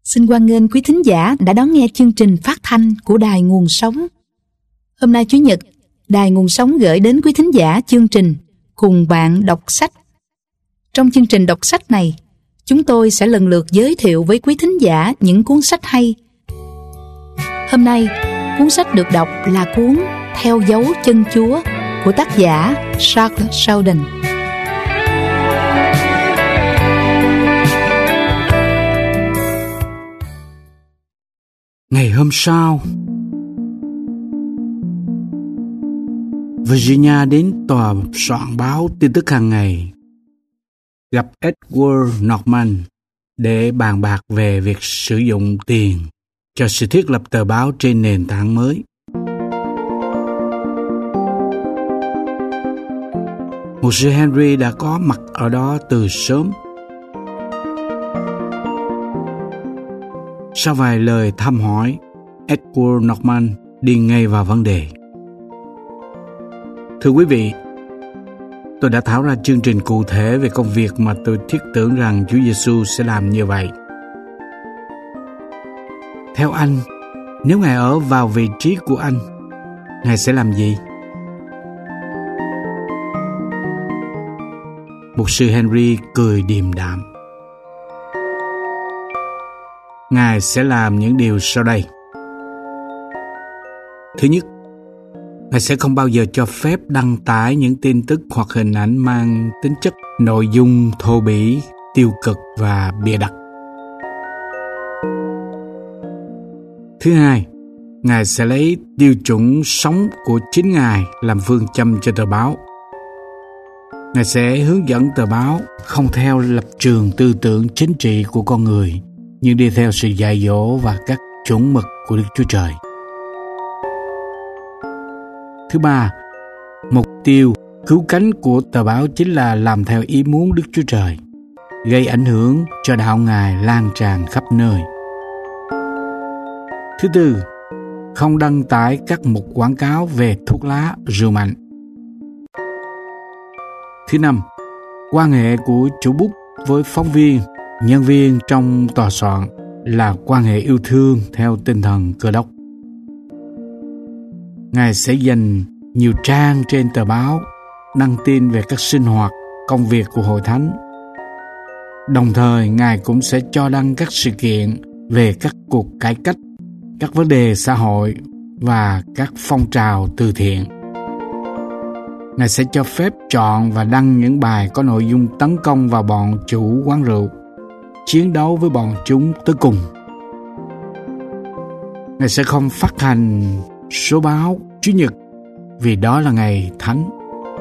Xin hoan nghênh quý thính giả đã đón nghe chương trình phát thanh của Đài Nguồn Sống. Hôm nay Chủ nhật, Đài Nguồn Sống gửi đến quý thính giả chương trình Cùng bạn đọc sách. Trong chương trình đọc sách này, chúng tôi sẽ lần lượt giới thiệu với quý thính giả những cuốn sách hay. Hôm nay, cuốn sách được đọc là cuốn Theo dấu chân Chúa của tác giả Charles Sheldon. Ngày hôm sau, Virginia đến tòa soạn báo tin tức hàng ngày, gặp Edward Norman để bàn bạc về việc sử dụng tiền cho sự thiết lập tờ báo trên nền tảng mới. Mục sư Henry đã có mặt ở đó từ sớm. Sau vài lời thăm hỏi, Edward Norman đi ngay vào vấn đề. Thưa quý vị, tôi đã thảo ra chương trình cụ thể về công việc mà tôi thiết tưởng rằng Chúa Giêsu sẽ làm như vậy. Theo anh, nếu Ngài ở vào vị trí của anh, Ngài sẽ làm gì? Mục sư Henry cười điềm đạm. Ngài sẽ làm những điều sau đây. Thứ nhất, Ngài sẽ không bao giờ cho phép đăng tải những tin tức hoặc hình ảnh mang tính chất nội dung thô bỉ, tiêu cực và bịa đặt. Thứ hai, Ngài sẽ lấy tiêu chuẩn sống của chính Ngài làm phương châm cho tờ báo. Ngài sẽ hướng dẫn tờ báo không theo lập trường tư tưởng chính trị của con người, nhưng đi theo sự dạy dỗ và các chuẩn mực của Đức Chúa Trời. Thứ ba, mục tiêu cứu cánh của tờ báo chính là làm theo ý muốn Đức Chúa Trời, gây ảnh hưởng cho đạo Ngài lan tràn khắp nơi. Thứ tư, không đăng tải các mục quảng cáo về thuốc lá, rượu mạnh. Thứ năm, quan hệ của chủ bút với phóng viên, nhân viên trong tòa soạn là quan hệ yêu thương theo tinh thần Cơ Đốc. Ngài sẽ dành nhiều trang trên tờ báo đăng tin về các sinh hoạt, công việc của hội thánh. Đồng thời, Ngài cũng sẽ cho đăng các sự kiện về các cuộc cải cách, các vấn đề xã hội và các phong trào từ thiện. Ngài sẽ cho phép chọn và đăng những bài có nội dung tấn công vào bọn chủ quán rượu, chiến đấu với bọn chúng tới cùng. Ngài sẽ không phát hành số báo Chủ nhật vì đó là ngày thánh.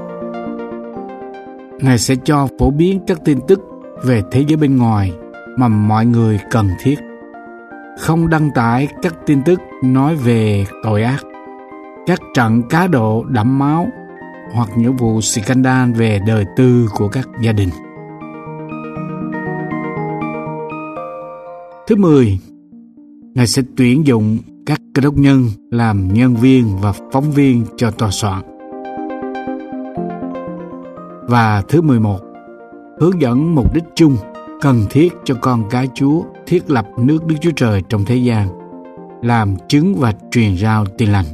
Ngài sẽ cho phổ biến các tin tức về thế giới bên ngoài mà mọi người cần thiết. Không đăng tải các tin tức nói về tội ác, các trận cá độ đẫm máu hoặc những vụ scandal về đời tư của các gia đình. Thứ 10, Ngài sẽ tuyển dụng các cơ đốc nhân làm nhân viên và phóng viên cho tòa soạn. Và thứ 11, hướng dẫn mục đích chung cần thiết cho con cái Chúa thiết lập nước Đức Chúa Trời trong thế gian, làm chứng và truyền rao tin lành.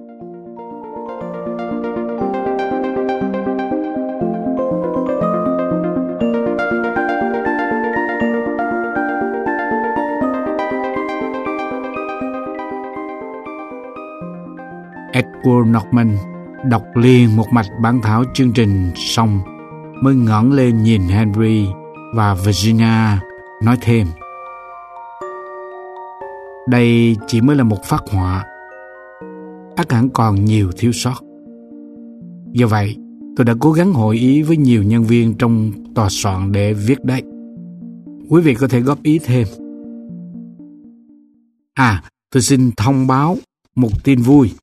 Edward Norman đọc liền một mạch bản thảo chương trình xong mới ngẩng lên nhìn Henry và Virginia, nói thêm: đây chỉ mới là một phác họa, ắt hẳn còn nhiều thiếu sót. Do vậy, tôi đã cố gắng hội ý với nhiều nhân viên trong tòa soạn để viết đấy. Quý vị có thể góp ý thêm. Tôi xin thông báo một tin vui.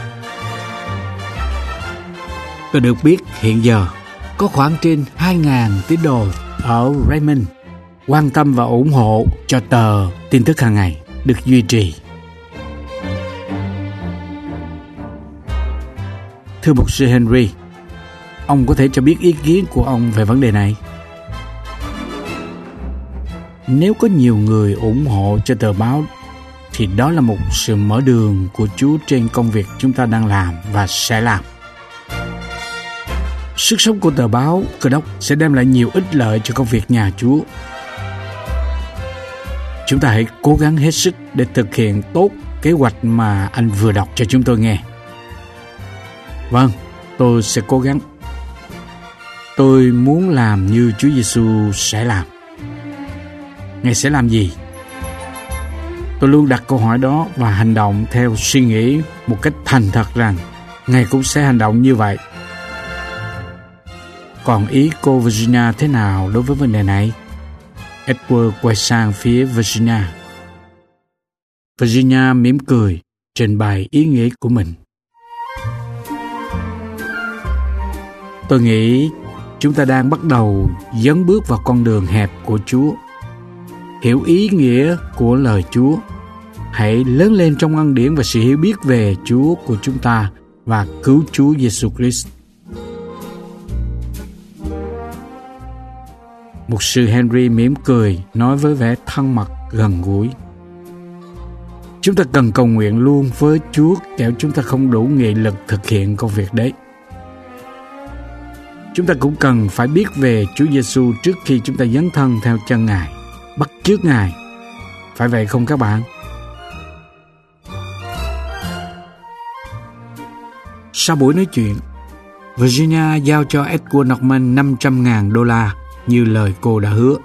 Tôi được biết hiện giờ có khoảng trên 2.000 tín đồ ở Raymond quan tâm và ủng hộ cho tờ tin tức hàng ngày được duy trì. Thưa mục sư Henry, ông có thể cho biết ý kiến của ông về vấn đề này? Nếu có nhiều người ủng hộ cho tờ báo thì đó là một sự mở đường của Chúa trên công việc chúng ta đang làm và sẽ làm. Sức sống của tờ báo Cơ Đốc sẽ đem lại nhiều ích lợi cho công việc nhà Chúa. Chúng ta hãy cố gắng hết sức để thực hiện tốt kế hoạch mà anh vừa đọc cho chúng tôi nghe. Vâng, tôi sẽ cố gắng. Tôi muốn làm như Chúa Giêsu sẽ làm. Ngài sẽ làm gì? Tôi luôn đặt câu hỏi đó và hành động theo suy nghĩ một cách thành thật rằng Ngài cũng sẽ hành động như vậy. Còn ý cô Virginia thế nào đối với vấn đề này? Edward quay sang phía Virginia. Virginia mỉm cười, trình bày ý nghĩa của mình. Tôi nghĩ chúng ta đang bắt đầu dấn bước vào con đường hẹp của Chúa. Hiểu ý nghĩa của lời Chúa. Hãy lớn lên trong ân điển và sự hiểu biết về Chúa của chúng ta và cứu Chúa Giêsu Christ. Mục sư Henry mỉm cười, nói với vẻ thân mật gần gũi. Chúng ta cần cầu nguyện luôn với Chúa, kẻo chúng ta không đủ nghị lực thực hiện công việc đấy. Chúng ta cũng cần phải biết về Chúa Giêsu trước khi chúng ta dấn thân theo chân Ngài, bắt chước Ngài. Phải vậy không các bạn? Sau buổi nói chuyện, Virginia giao cho Edward Norman $500,000 như lời cô đã hứa.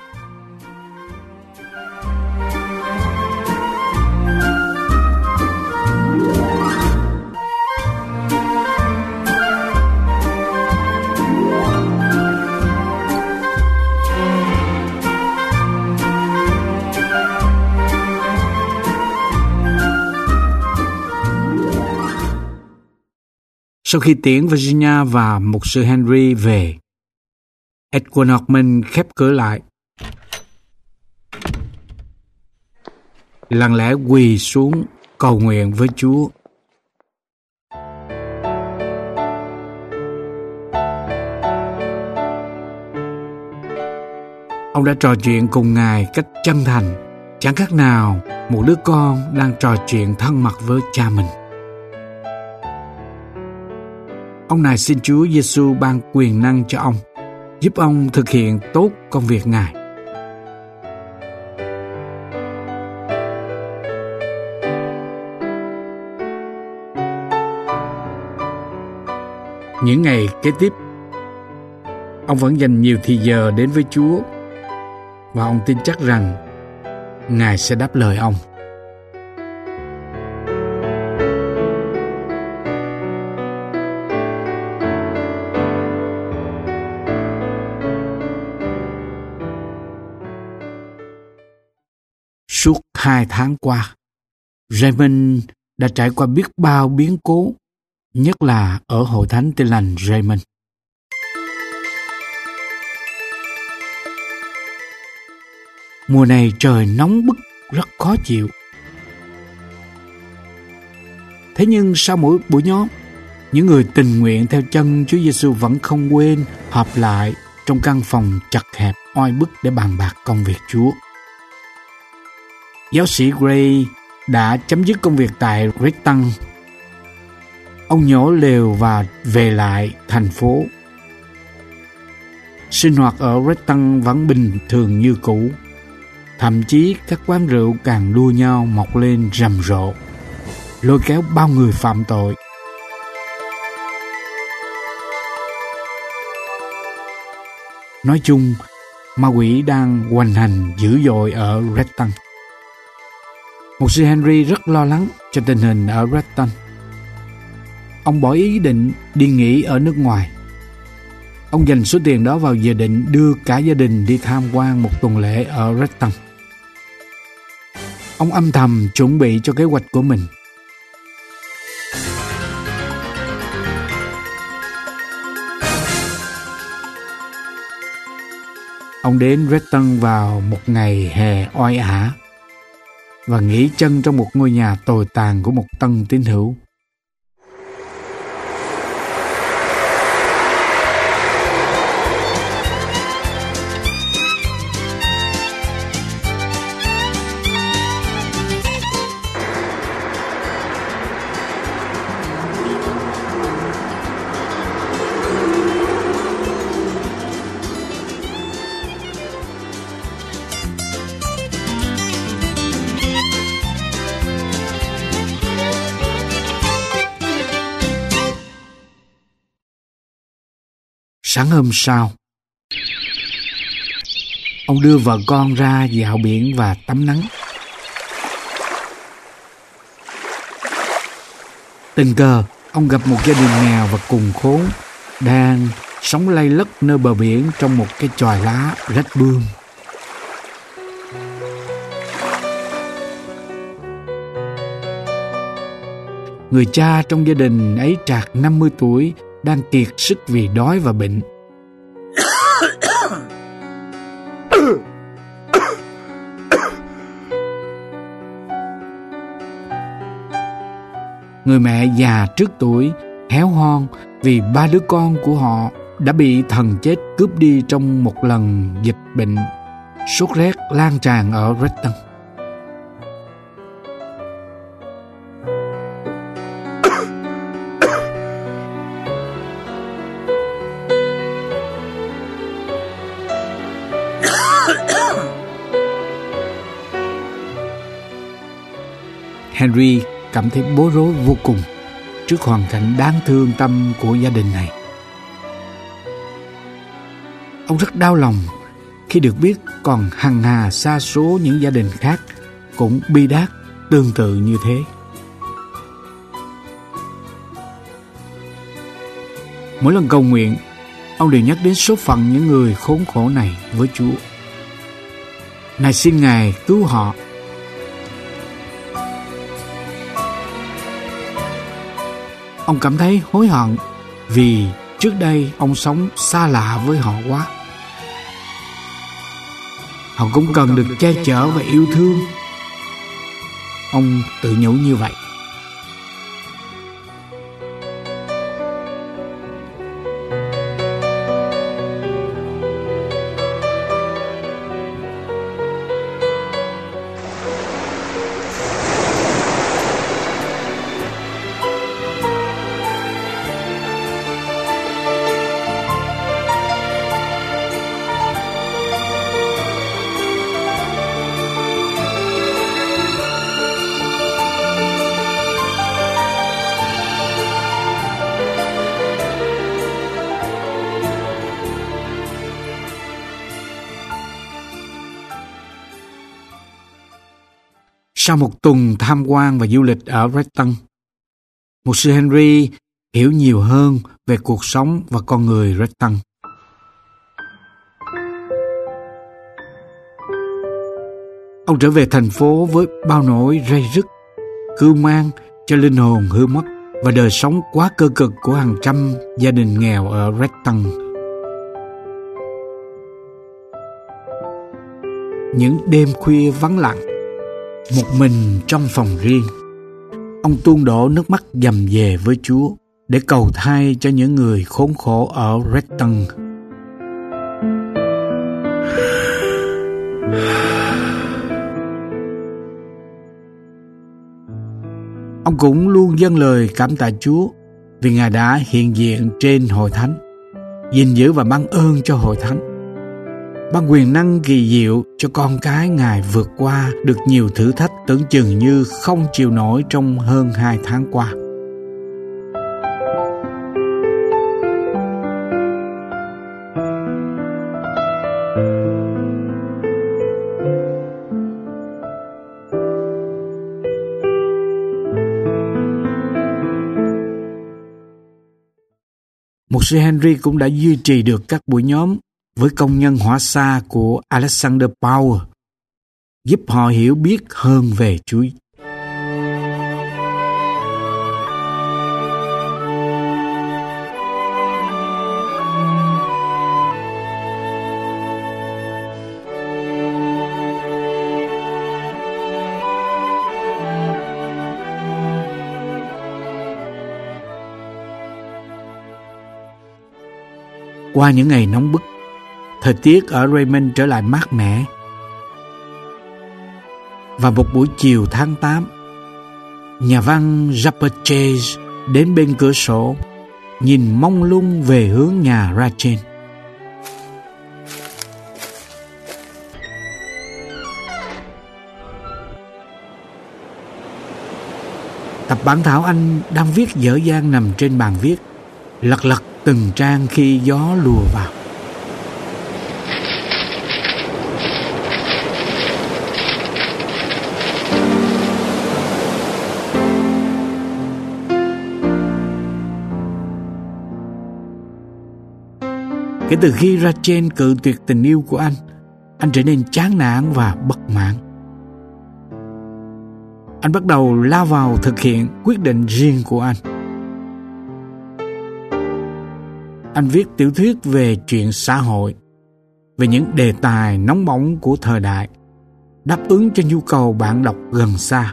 Sau khi tiễn Virginia và mục sư Henry về, Edward Norman khép cửa lại, lặng lẽ quỳ xuống cầu nguyện với Chúa. Ông đã trò chuyện cùng Ngài cách chân thành, chẳng khác nào một đứa con đang trò chuyện thân mật với cha mình. Ông này xin Chúa Giêsu ban quyền năng cho ông, giúp ông thực hiện tốt công việc Ngài. Những ngày kế tiếp, ông vẫn dành nhiều thời giờ đến với Chúa và ông tin chắc rằng Ngài sẽ đáp lời ông. Suốt 2 tháng qua, Raymond đã trải qua biết bao biến cố, nhất là ở hội thánh Tin Lành Raymond. Mùa này trời nóng bức, rất khó chịu. Thế nhưng sau mỗi buổi nhóm, những người tình nguyện theo chân Chúa Giêsu vẫn không quên họp lại trong căn phòng chật hẹp oi bức để bàn bạc công việc Chúa. Giáo sĩ Gray đã chấm dứt công việc tại Redton. Ông nhổ lều và về lại thành phố. Sinh hoạt ở Redton vẫn bình thường như cũ. Thậm chí các quán rượu càng đua nhau mọc lên rầm rộ, lôi kéo bao người phạm tội. Nói chung, ma quỷ đang hoành hành dữ dội ở Redton. Mục sư Henry rất lo lắng cho tình hình ở Redton. Ông bỏ ý định đi nghỉ ở nước ngoài. Ông dành số tiền đó vào dự định đưa cả gia đình đi tham quan một tuần lễ ở Redton. Ông âm thầm chuẩn bị cho kế hoạch của mình. Ông đến Redton vào một ngày hè oi ả và nghỉ chân trong một ngôi nhà tồi tàn của một tân tín hữu. Sáng hôm sau, ông đưa vợ con ra dạo biển và tắm nắng. Tình cờ, ông gặp một gia đình nghèo và cùng khốn đang sống lay lất nơi bờ biển trong một cái chòi lá rách bươm. Người cha trong gia đình ấy trạc 50 tuổi, đang kiệt sức vì đói và bệnh. Người mẹ già trước tuổi, héo hon vì 3 đứa con của họ đã bị thần chết cướp đi trong một lần dịch bệnh sốt rét lan tràn ở Renton. Henry cảm thấy bối rối vô cùng trước hoàn cảnh đáng thương tâm của gia đình này. Ông rất đau lòng khi được biết còn hằng hà sa số những gia đình khác cũng bi đát tương tự như thế. Mỗi lần cầu nguyện, ông đều nhắc đến số phận những người khốn khổ này với Chúa. Này xin Ngài cứu họ. Ông cảm thấy hối hận vì trước đây ông sống xa lạ với họ quá. Họ cũng cần được che chở và yêu thương. Ông tự nhủ như vậy. Sau một tuần tham quan và du lịch ở Renton, mục sư Henry hiểu nhiều hơn về cuộc sống và con người Renton. Ông trở về thành phố với bao nỗi ray rứt, cưu mang cho linh hồn hư mất và đời sống quá cơ cực của hàng trăm gia đình nghèo ở Renton. Những đêm khuya vắng lặng, một mình trong phòng riêng, ông tuôn đổ nước mắt dầm về với Chúa để cầu thay cho những người khốn khổ ở Renton. Ông cũng luôn dâng lời cảm tạ Chúa vì Ngài đã hiện diện trên hội thánh, gìn giữ và ban ơn cho hội thánh, ban quyền năng kỳ diệu cho con cái Ngài vượt qua được nhiều thử thách tưởng chừng như không chịu nổi trong hơn 2 tháng qua. Mục sư Henry cũng đã duy trì được các buổi nhóm với công nhân hỏa xa của Alexander Power, giúp họ hiểu biết hơn về Chúa. Qua những ngày nóng bức, thời tiết ở Raymond trở lại mát mẻ. Và một buổi chiều tháng 8, nhà văn Japper Chase đến bên cửa sổ, nhìn mông lung về hướng nhà Rachel. Tập bản thảo anh đang viết dở dang nằm trên bàn viết, lật lật từng trang khi gió lùa vào. Kể từ khi Rachel cự tuyệt tình yêu của anh trở nên chán nản và bất mãn. Anh bắt đầu lao vào thực hiện quyết định riêng của anh. Anh viết tiểu thuyết về chuyện xã hội, về những đề tài nóng bỏng của thời đại, đáp ứng cho nhu cầu bạn đọc gần xa.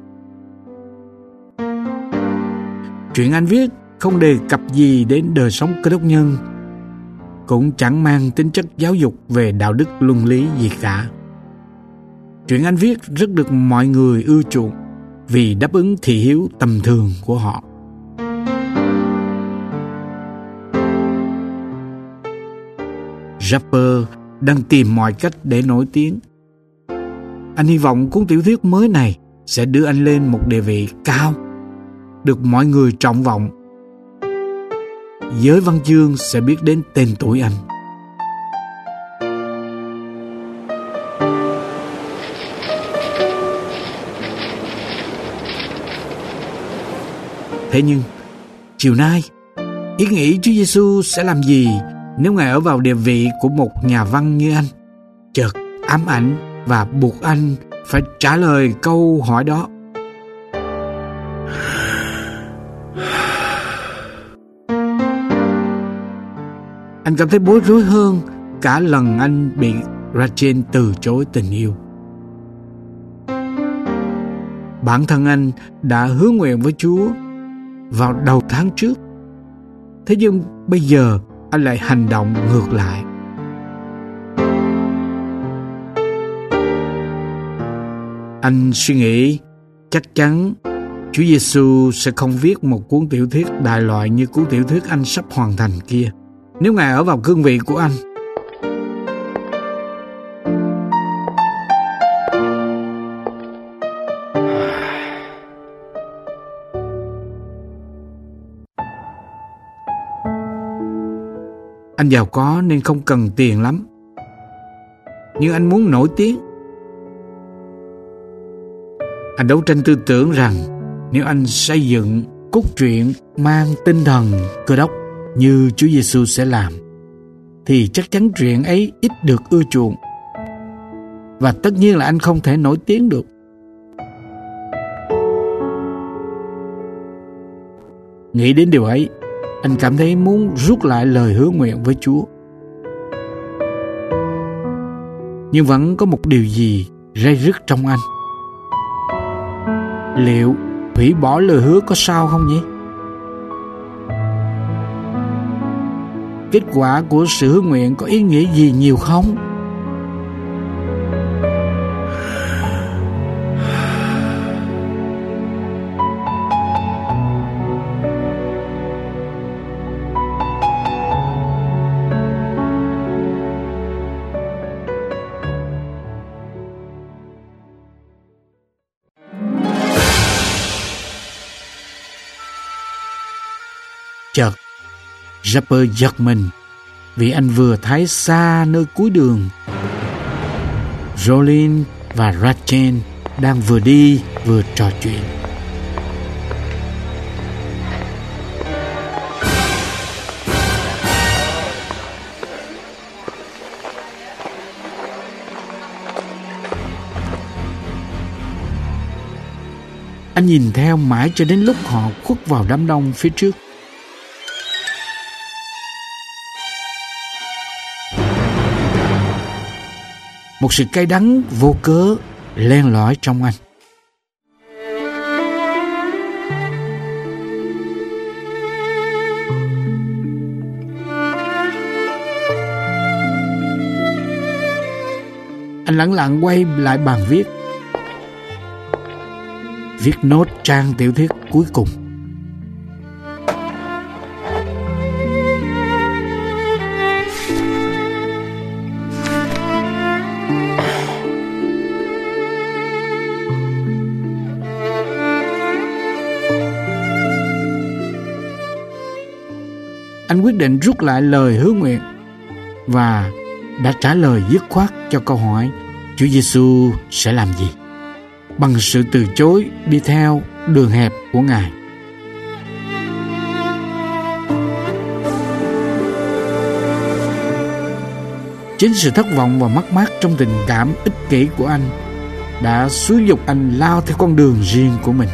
Chuyện anh viết không đề cập gì đến đời sống cơ đốc nhân, cũng chẳng mang tính chất giáo dục về đạo đức luân lý gì cả. Chuyện anh viết rất được mọi người ưa chuộng vì đáp ứng thị hiếu tầm thường của họ. Rapper đang tìm mọi cách để nổi tiếng. Anh hy vọng cuốn tiểu thuyết mới này sẽ đưa anh lên một địa vị cao, được mọi người trọng vọng. Giới văn chương sẽ biết đến tên tuổi anh. Thế nhưng, chiều nay, ý nghĩ Chúa Giêsu sẽ làm gì nếu Ngài ở vào địa vị của một nhà văn như anh, chợt ám ảnh và buộc anh phải trả lời câu hỏi đó. Anh cảm thấy bối rối hơn cả lần anh bị Rachel từ chối tình yêu. Bản thân anh đã hứa nguyện với Chúa vào đầu tháng trước. Thế nhưng bây giờ anh lại hành động ngược lại. Anh suy nghĩ chắc chắn Chúa Giêsu sẽ không viết một cuốn tiểu thuyết đại loại như cuốn tiểu thuyết anh sắp hoàn thành kia nếu Ngài ở vào cương vị của anh. Anh giàu có nên không cần tiền lắm, nhưng anh muốn nổi tiếng. Anh đấu tranh tư tưởng rằng nếu anh xây dựng cốt truyện mang tinh thần Cơ Đốc như Chúa Giêsu sẽ làm, thì chắc chắn truyện ấy ít được ưa chuộng, và tất nhiên là anh không thể nổi tiếng được. Nghĩ đến điều ấy, anh cảm thấy muốn rút lại lời hứa nguyện với Chúa. Nhưng vẫn có một điều gì ray rứt trong anh. Liệu hủy bỏ lời hứa có sao không nhỉ? Kết quả của sự hứa nguyện có ý nghĩa gì nhiều không? Chợt, Rapper giật mình vì anh vừa thấy xa nơi cuối đường Rollin và Rachel đang vừa đi vừa trò chuyện. Anh nhìn theo mãi cho đến lúc họ khuất vào đám đông phía trước. Một sự cay đắng vô cớ len lỏi trong anh. Anh lẳng lặng quay lại bàn viết nốt trang tiểu thuyết cuối cùng. anh quyết định rút lại lời hứa nguyện và đã trả lời dứt khoát cho câu hỏi Chúa Giêsu sẽ làm gì, bằng sự từ chối đi theo đường hẹp của Ngài. Chính sự thất vọng và mất mát trong tình cảm ích kỷ của anh đã xúi giục anh lao theo con đường riêng của mình.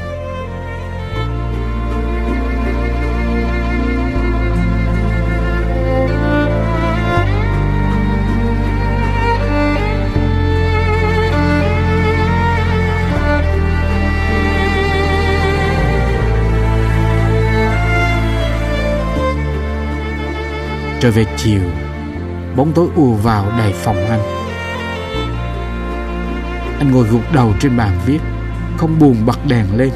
Trở về chiều, bóng tối ùa vào đầy phòng anh. Anh ngồi gục đầu trên bàn viết, không buồn bật đèn lên.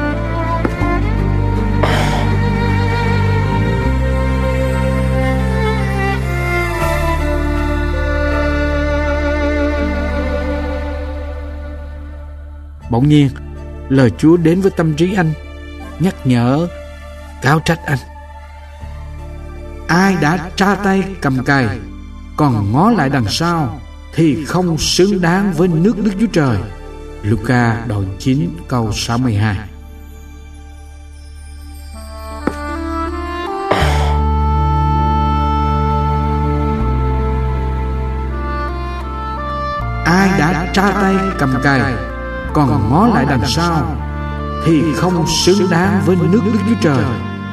Bỗng nhiên, lời Chúa đến với tâm trí anh, nhắc nhở, cáo trách anh. Ai đã tra tay cầm cày, còn ngó lại đằng sau, thì không xứng đáng với nước Đức Chúa Trời. Luca đoạn 9 câu 62. Ai đã tra tay cầm cày, còn ngó lại đằng sau, thì không xứng đáng với nước Đức Chúa Trời.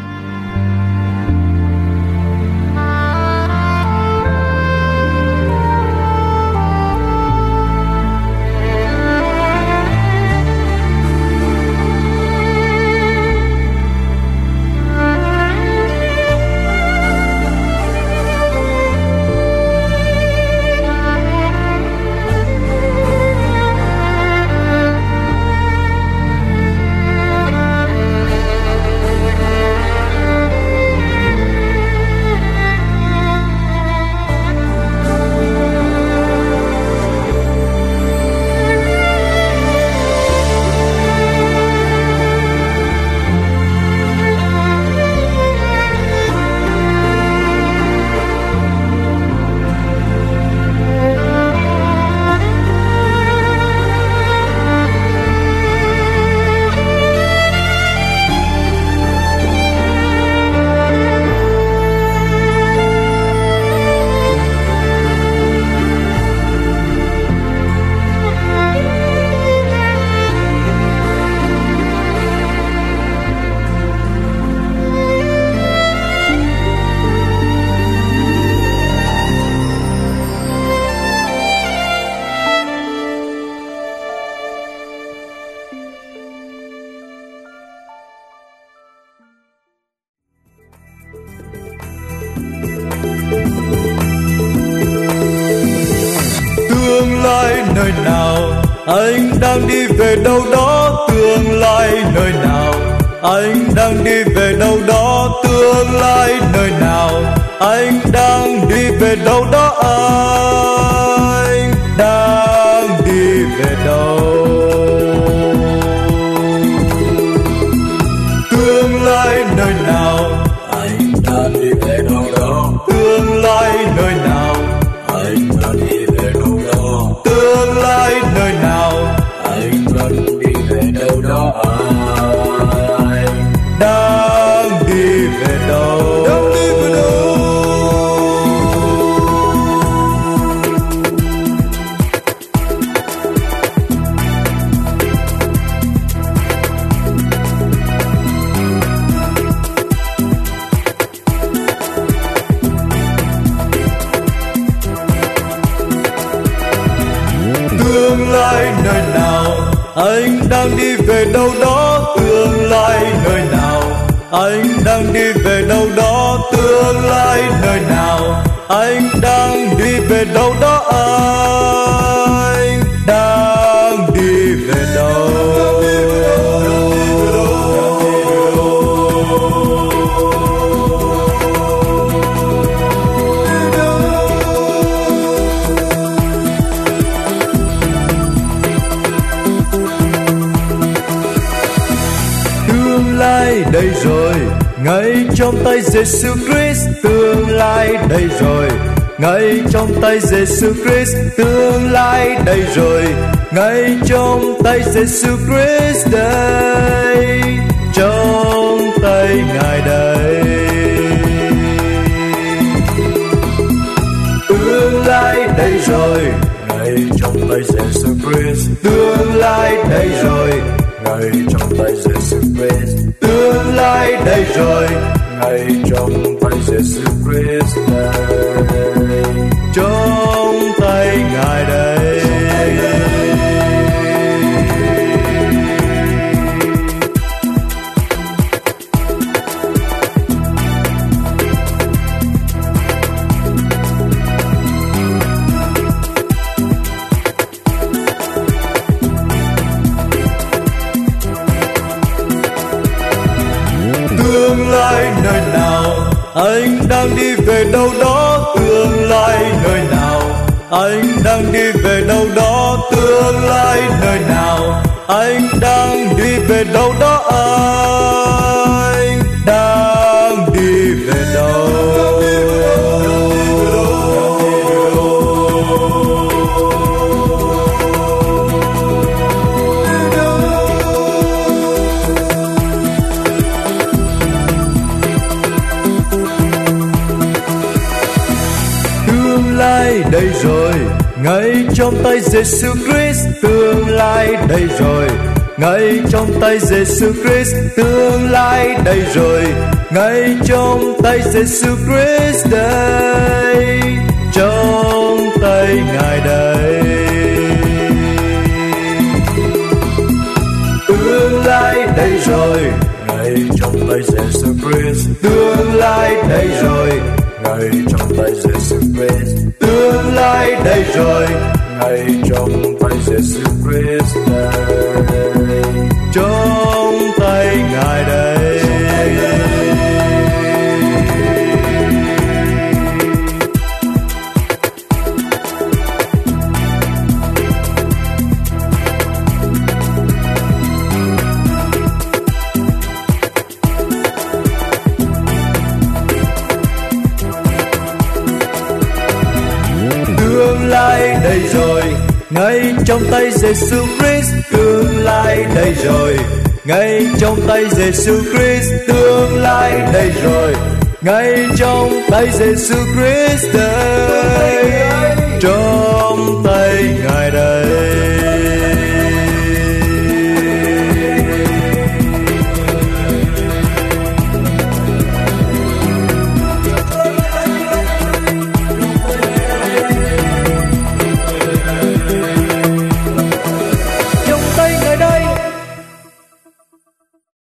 Nơi nào anh đang đi về đâu đó, tương lai nơi nào anh đang đi về đâu đó, tương lai nơi nào anh đang đi về đâu đó, anh đang đi về đâu. Tương lai nơi nào anh đang đi về đâu đó, tương lai nơi nào anh đang đi về đâu đó, tương lai nơi nào anh đang đi về đâu đó, anh đang đi về đâu, đang đi về đâu. Tương lai nơi nào anh đang đi về đâu đó, tương lai nơi nào anh đang đi về đâu đó, tương lai nơi nào anh đang đi về đâu đó, anh đang đi về đâu. Đây rồi, ngay trong tay Giêsu Christ tương lai đây rồi, ngay trong tay Giêsu Christ tương lai đây rồi, ngay trong tay Giêsu Christ đây, trong tay Ngài đây. Tương lai đây rồi, ngay trong tay Giêsu Christ tương lai đây rồi, ngay trong tay Giêsu Christ tương lai đây rồi, ngay trong tay Giêsu Christ đây, trong tay Ngài đây. Tương lai nơi nào, anh đang đi về đâu đó. Tương lai nơi nào, anh đang đi về đâu đó. Tương lai nơi nào, anh đang đi về đâu đó. Anh đang đi về đâu. Tương lai đây rồi, ngay trong tay Giêsu Christ tương lai đây rồi, ngay trong tay Giêsu Christ tương lai đây rồi, ngay trong tay Giêsu Christ đây, trong tay Ngài đây. Tương lai đây rồi, ngay trong tay Giêsu Christ tương lai đây rồi, ngay trong tay Giêsu Christ tương lai đây rồi, ngay trong tay Giêsu Christ đây, trong tay Ngài đây. Tương lai đây rồi, ngay trong tay Giêsu Christ tương lai đây rồi, ngay trong tay Giêsu Christ tương lai đây rồi, ngay trong tay Giêsu Christ đây, trong